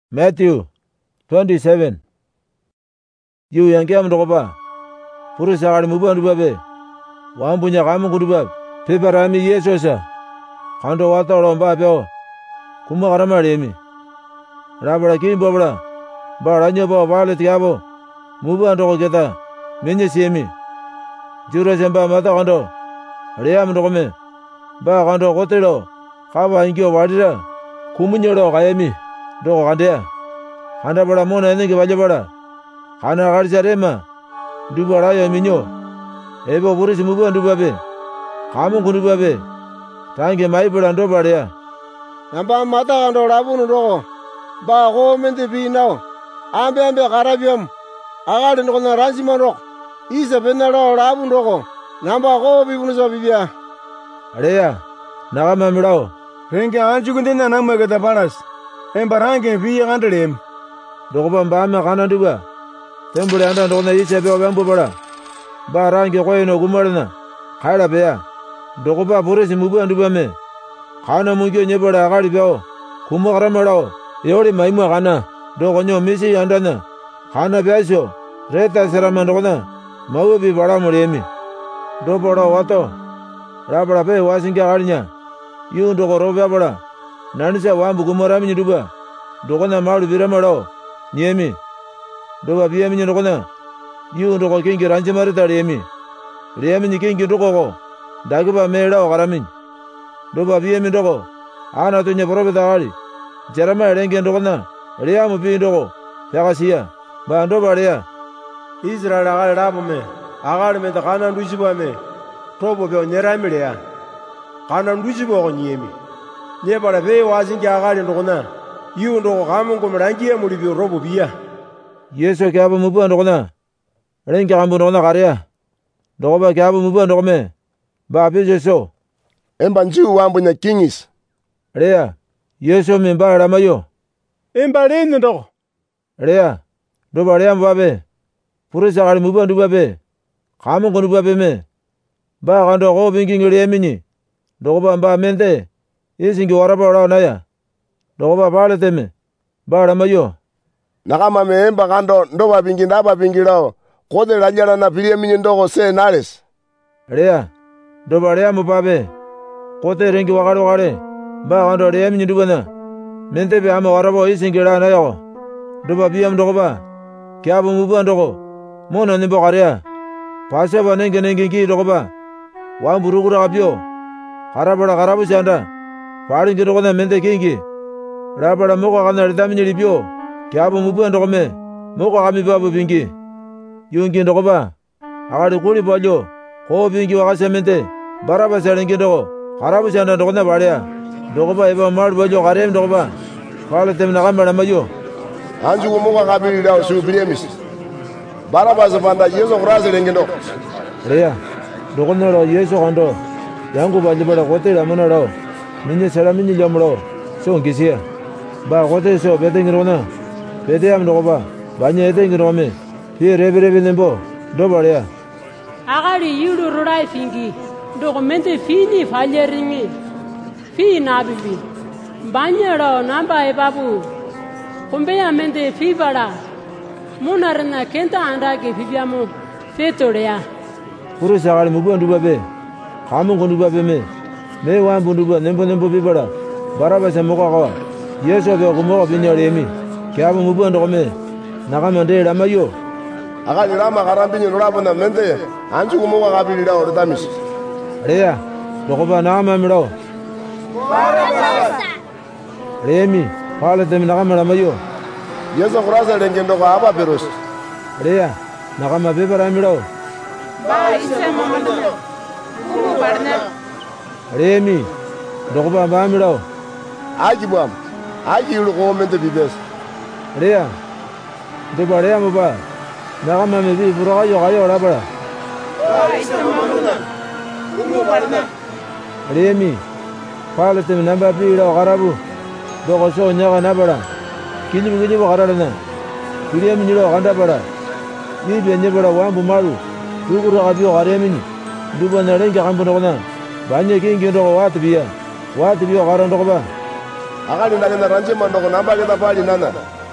Matthew 27. Yu yang kiam dokoba. Puru sagari muban dubabe. Wambunya kamu kudubab. Peparami Yesusa. Kando wata romba peo. Kuma karama remi. Rabara kim babara. Baranya ba wale tiabo. Muban doko kita. Menye siemi. Jura semba mata kando. Riam dokome. Ba kando kotelo. Kawa ingyo wadira. Kumunyoro kayemi. Doko kandea. Kanda bada mona enenge baja bada. Kana karisa rema. Dubara ya minyo. Ebo burisi muban dubabe. Kamu kudubabe. Tange mai bada ndo bada ya. Namba mata kando rabunu doko. Ba ko mente pinao. Ambe karabiam. Agade ndokona ranjima doko. Isa benaro rabun doko. Namba ko bibunu so bibia. Areya. Nakama mirao. Renge anjukundena namma kata panas. Embarange via andrem. Dokoba mbame kana duba. Tembule anda ndokona yise beo bambu bada. Ba range koyeno gumarna. Kaira beya. Dokoba burisi muban dubame. Kana mungyo nyebada agari beo. Kumakara marao. Yori maimua kana. Dokonyo misi yandana. Kana beasyo. Reta serama ndokona. Maubi bada muremi. Dobara wato. Rabara be wasingi agarinya. Yu ndoko robya bada. Nanisa wambu kumarami nyiduba. Dokona maru biramaro. Niemi. Doba biyemi nyokona. Yu ndoko kingi ranjimarita remi. Remi nyikingi ndoko. Dagiba meira okaramin. Doba biyemi ndoko. Ana tunya probeta agari. Jarama renge ndokona. Riamu bi ndoko. Yakasiya. Ba ndoba ria. Israel agari rabume. Agari menta kana ndujiba me. Tobo beo nyerami ria. Kana ndujiba ko niemi. Nyebara be wasingi agari ndokona. Yu ndoko kamu kumirangie mulibi robo biya. Yesu kiabu muban ndokona. Rengi kambu ndokona karia. Dokoba kiabu muban ndokome. Ba Yesu. Emba njiu wambunya kingis. Rea. Yesu mimba ramayo. Emba lene ndoko. Rea. Doba rea mbabe. Purisa kari muban dubabe. Kamu kudubabe me. Ba kando ko bingi ngiri minyi. Dokoba mba mente. Isingi waraba ora naya. Dokoba pale teme. Ba ramayo. Nakama meemba kando ndoba bingi ndaba bingi lao. Kode rajala na pilie minyi ndoko se nares. Rea. Doba rea mbabe. Kote rengi wakare. Ba kando rea minyi dubana. Mente be ama waraba isingi ra naya. Doba biyam dokoba. Kiabu muban doko. Mona nimbo karia. Pasaba nenge ki dokoba. Wamburugura kapyo. Karabara karabu chanda. Paringi dokona mente kingi. Rabara moko kana ridamini ribyo. Kiabu muban dokome. Moko kami babu bingi. Yungi dokoba. Agari kuri balyo. Ko bingi wakase mente. Baraba saringi doko. Karabu chanda dokona baria. Dokoba eba maru balyo karem dokoba. Kala temna kambara mayo. Anju moko kabili lao su bilemis. Baraba zapanda Yesu Christ lengendo. Rea. Dokona ro Yesu kando. Yangu balibara kote ramana ro. Minye salamini jamro. So ngisia. Ba kote so bedengirona. Bedeyam dokoba. Banya edengirome. Pi rebe nembo. Dobaria. Agari yuru rurai fingi. Dokumente fini faljeringi. Fi nabibi. Banya ro namba ebabu. Kumbeya mente fi bada. Munarana kenta andake fibiamu. Fetorea. Puru sagari muban dubabe. Kamu kundubabe me. Me wambu duba nembo bibara. Baraba se moko kawa. Yesu be kumoko binyaremi. Kiabu muban dokome. Nakama nde ramayo. Agari rama karambinyi nurabuna mente. Anju moko kabili lao ritamis. Rea. Dokoba nakama mirao. Remi. Kala temi nakama ramayo. Yesu Christ lengendo ko aba peros. Rea. Nakama bibara mirao. Ba isa mamando. Kumu barna. Remi. Dokoba ba mirao. Aji buam. Aji yulu ko mente bibes. Rea. Doba rea mba. Nakama mebi furaga yo kayo rabara. Ba isa mamando. Kumu barna. Remi. Kala temi namba bibara karabu. Doko so nyaga nabara. Kilibu kararana. Kiriya miniro kanda bara. Yibe nyebara wambu maru. Duguru kabyo karemini. Duba narenga kambu ndokona. Banye kingi ndoko watu biya. Watu biya karan dokoba. Agari ndagenda ranjima ndoko namba kita pali nana.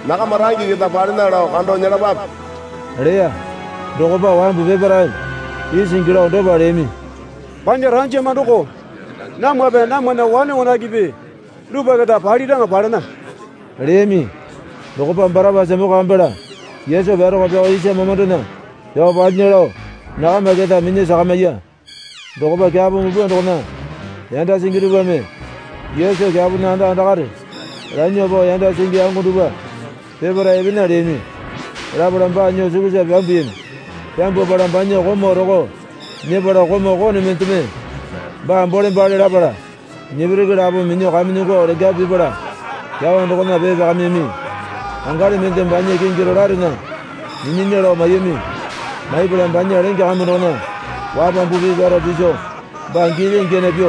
nakama rangi kita parina lao kando nyala bab. Rea. Dogoba wambu bebara. Isingiro ndoba remi. Banya ranje mandoko. Namwabe namwana wane wanagibe. Luba gada pari danga parana. Remi. Dogoba baraba semo kambara. Yeso bero ko ise mamaduna. Yo badnyero. Nakama kita minye sakamaya. Dogoba kyabu mubu ndona. Yanda singiru bame. Yeso kyabu nanda andakare. Ranyo bo yanda singi anguduba. Bebara ebina remi. Rabara banyo sugusa bambien. Yambo bara banyo gomo rogo. Nebara gomo go ne mentume. Ba mbole bale rabara. Nebere rabu minyo kaminyo go rega bibara. Yawan ndona bebe kamimi. Angari mente banyo kingiro rarina. Ninyero mayemi. Mai bara banyo renga kamona. Wa bambu bibara bijo. Bangile ngene bio.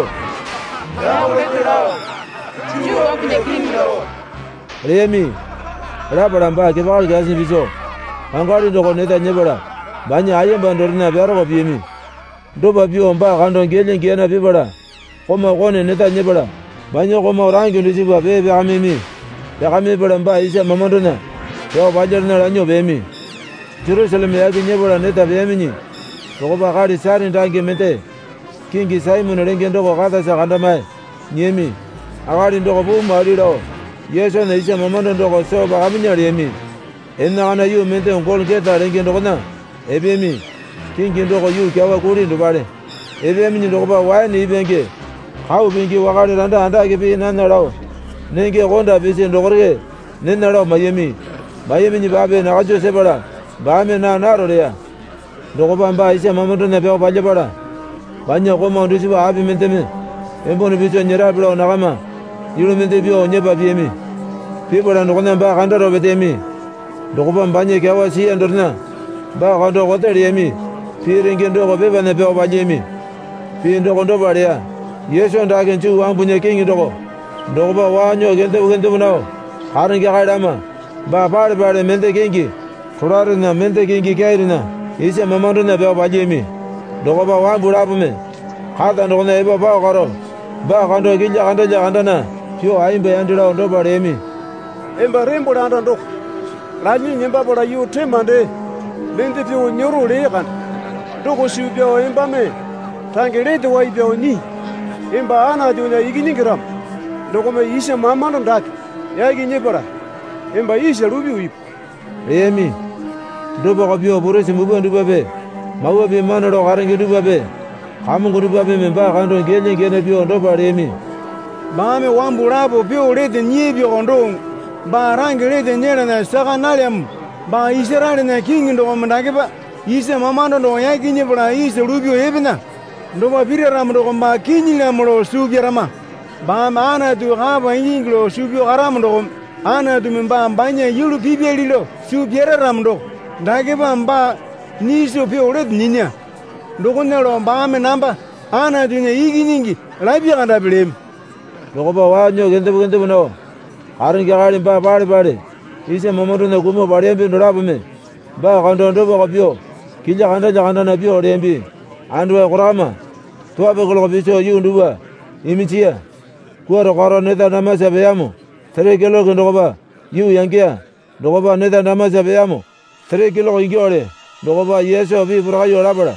Remi. Rabara mba ke bal gasi bijo. Angari ndoko neta nyebara. Banya ayemba ndorina bero ko biemi. Doba bio mba kando ngele ngena bibara. Koma kone neta nyebara. Banya koma rangi ndiziba bebe kamimi. Ya kami bara mba isa mamandona. Yo bajarna ranyo bemi. Jerusalem ya nyebara neta bemi ni. Doba kari sari ndange mente. Kingi Simon renge ndoko kata sa kandamai. Nyemi. Agari ndoko bu mariro. Yeso na isa mamando ndoko so ba kaminya remi. Enna ana yu mente ngol keta renge ndoko na. Ebemi. Kingi ndoko yu kyawa kuri ndobare. Ebemi ndoko ba wa ni benge. Hau bingi wakari randa anda ke bi nanna raw. Nenge gonda bise ndokore. Nenna raw mayemi. Mayemi ni babe na gajo sebara. Baame na naro ya. Ndoko ba mba isa mamando na be baje bara. Banya ko mo ndisi ba abi menteme. Embo ni biso nyera blo na kama. Yulu mente bio nyeba biemi. Pibora ndoko na ba kanda ro betemi. Ndoko ba mbanye kyawa si andorna. Ba kando ko teremi. Piringe ndoko be bana be bajemi. Pi ndoko ndo bare ya. Yeso ndagen chu wang bunye kingi ndoko. Ndoko ba wanyo gente bunao. Harin ke kaidama. Ba bare mente kingi. Turarina mente kingi kairina. Ise mamando na be bajemi. Ndoko ba wang burabume. Khada ndoko na eba ba karo. Ba kando kinja kanda na. Pio aimbe yandira ndo baremi. Emba rembo danda ndoko. Ranyi nyemba bora yu temande. Mente pio nyoro le kan. Ndoko siu pio emba me. Tangere de wai pio ni. Emba ana dunya igini gram. Ndoko me ise mamando ndak. Ya igini bora. Emba ise rubi uip. Remi. Ndoba ko pio bore simubu ndubabe. Mawa be manoro garangi ndubabe. Kamu ndubabe memba kando ngene pio ndo baremi. Mame wambulabo pio le de nyebio ndo. Ba rangere de nyera na saka nalem. Ba Israel na king ndo mandake ba. Ise mamando ndo ya igini bora ise rubi ebina. Ndo ba bire ram ndo ba kinyi na mro subi rama. Ba mana du ha ba inglo subi aram ndo. Ana du memba banya yulu bibeli lo subi ram ndo. Ndake ba niso pio le ninya. Ndo konero ba me namba. Ana du nya iginingi. Labi anda blem. Ndoko ba wanyo gente buno. Harin ke kali ba bare. Ise mamando na kumo bare mbi ndorabume. Ba kando ndo ba bio. Kinja kanda na bio rembi. Andwe kurama. Tuwa be kolo bicho yu nduba. Imitia. Kuwa karo neta namasa beyamo. 3 kilo ndoko ba. Yu yankia. Ndoko ba neta namasa beyamo. 3 kilo ingiore. Ndoko ba Yeso bi burayo labara.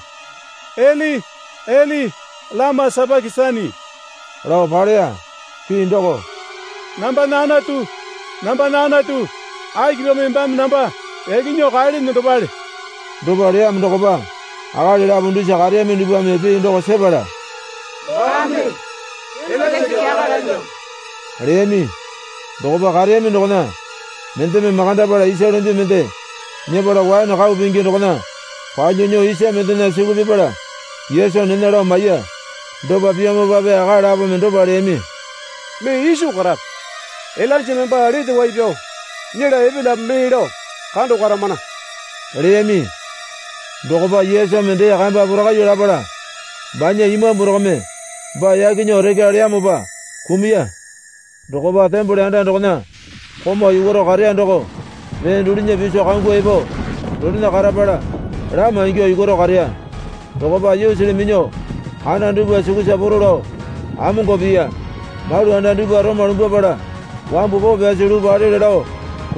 Eli. Lama sabakisani. Rao paria. Pi ndoko. Namba nana tu. Ai kilo membam namba. Eginyo kali ndobale. Ndobale am ndoko ba. Agari la bundu shakari ame nduba me pi ndoko sebara. Ame. Ele kiagala nyo. Remi. Ndoko ba kari ame ndoko na. Mente me maganda bara ise rende mente. Nye bara wa na kau bingi ndoko na. Kwa nyonyo ise mente na sigu bi bara. Yeso nene rao maya. Ndoba piyamo babe agari abo me ndoba remi. Me isu karab. Elanche memba rete wai pio. Nyera ebila meiro. Kando karamana. Remi. Ndoko ba Yeso mente ya kamba buraka yola bara. Banya ima buraka me. Ba yaki nyo reke ariamu ba. Kumia. Ndoko ba tembole anda ndoko na. Komo yugoro karia ndoko. Me ndurinye biso kangu ebo. Ndurina karabara. Rama ingyo yugoro karia. Ndoko ba Yeso minyo. Ana nduba sukusa bururo. Amungo biya. Maru anda nduba roma nduba bara. Wambu bo besiru bare rao.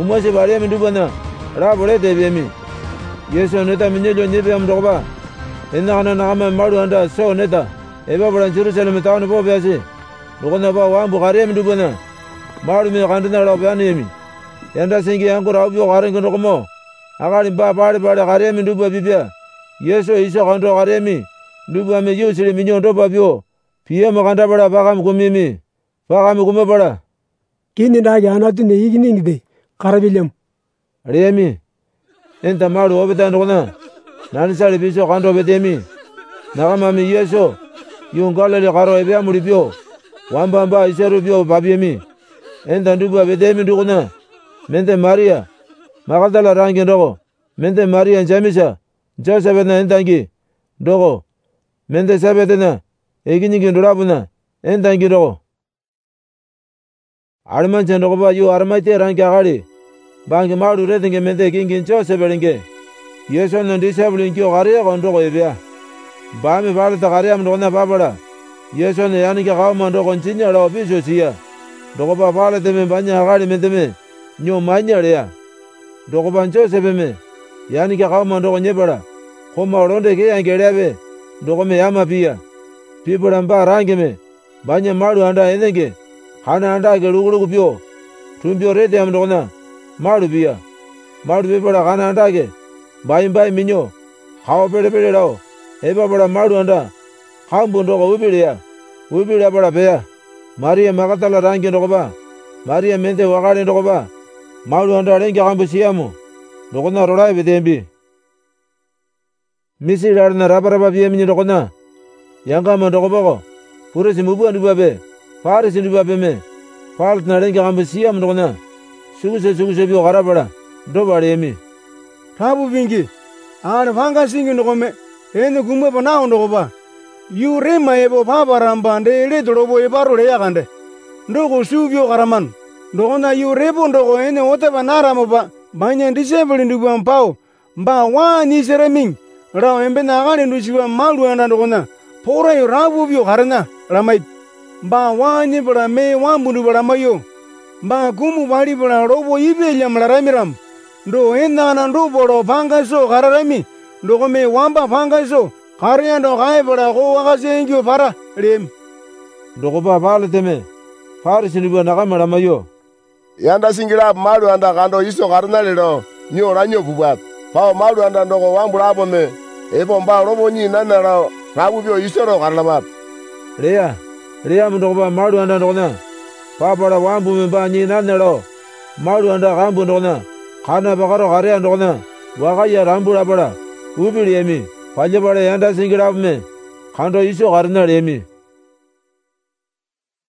Kumasi Bariam Dubana, Rabole Deviemi. Yes, on Neta Minello Nibiam Doba. Enana Nama Maruanda, so Neta, Eva Jerusalem town of Obiasi. Roganaba, one Bugariam Dubana. Marumi Randana of Yanemi. Yanda Singi Uncle of your Harangan Romo. Agarim Baba Gariam Duba Bibia. Yes, so is a Hondo Garemi. Duba me usually Minion Dobabio. PM Randabara Bagam Gumimi. Bagam Gumabara. Kini da yana tun da yiginin de Karabilam. Remi. Enta Maru Obetan Rona. Nansari Biso Rando Bedemi. Nagamami Yeso. Yungala Caro Ebia Muribio. Wambamba Iserubio Babiemi. Enta Duba Bedemi Duna. Mente Maria. Magadala Rangin Dogo. Mente Maria and Jamisa. Joseph and Entangi. Dogo. Mente Sabetana. Eginikin Rabuna. Entangi Dogo. Arman Chandoba, you are my Terangari. Bank Maru Redding and Mente King in Joseph Beringe. Yes, on disabling your area on Dogovia. Bami Valta Ariam Dona Babara. Yes, on the Yanika Raman Dogontina or Visuals here. Dogoba Valatem and Banya Harry Medeme. New Mania. Dogoban Joseph me. Yanika Raman Dogonebara. Home around the gay and Gerebe. Dogome Yamapia. People and Barangeme. Banya Maru and Enege. Hana and I get Urubio. Tumbio Rediam Dona. Marubia. Marubia Hana and I get. By Minyo. How better out. Eva Maru and Hambundo Ubiria. Ubira Barabea. Maria Magatala Rankin Roba. Maria Mente Wagarin Roba. Maru and Renga Ambusiamo. Dogona Rorai with MB. Missy Radna Rabaraba Biemi Dogona. Yanga Mondogo. Puris in Mubu and Ubabe. Paris in Ubabeme. Palt Narenga Ambusiam Dogona. Susabio Harabara. Dobaremi. Tabu Vingi. And Vanga singing Rome. And the Gumba now Nova. You rema ebo Papa Rambande, little Robo Ebaro Reagande. Dogo Suvio Haraman. Dona you rebondo and whatever Naramova. Banyan disabled in Duban Pau. Ba one is reming. Rao and Benagan in which you are Malu and Adona. Pora you Rabu Harana. Ramai. Ba one Ibra May one Budubaramayo. Ba Gumu Varibra Robo Ibiliam Ramiram. Do Enna and Robo Vangaso Harami. Dogome Wamba Vangaso. Harian or Ivora Hoa saying you para Rim. Dogoba Valeteme. Paris in Ubanamayo. Yanda Singira Maru and Agando Iso Harnalero. New Ranyo Bubab. Pao Maru and Dogo Wambrabome. Ebomba Roboni Nanara. Rabubio Isoro Harlamap. Rea Mudoba Maru and Dona. Papa Wambu Bani Nanero. Maru and Rambu Dona. Hana Bagaro Hare and Dona. Wagaya Ramburabara. Ubiri Emi. Pajabara Yanda Singira me. Kando Iso Harna Emi.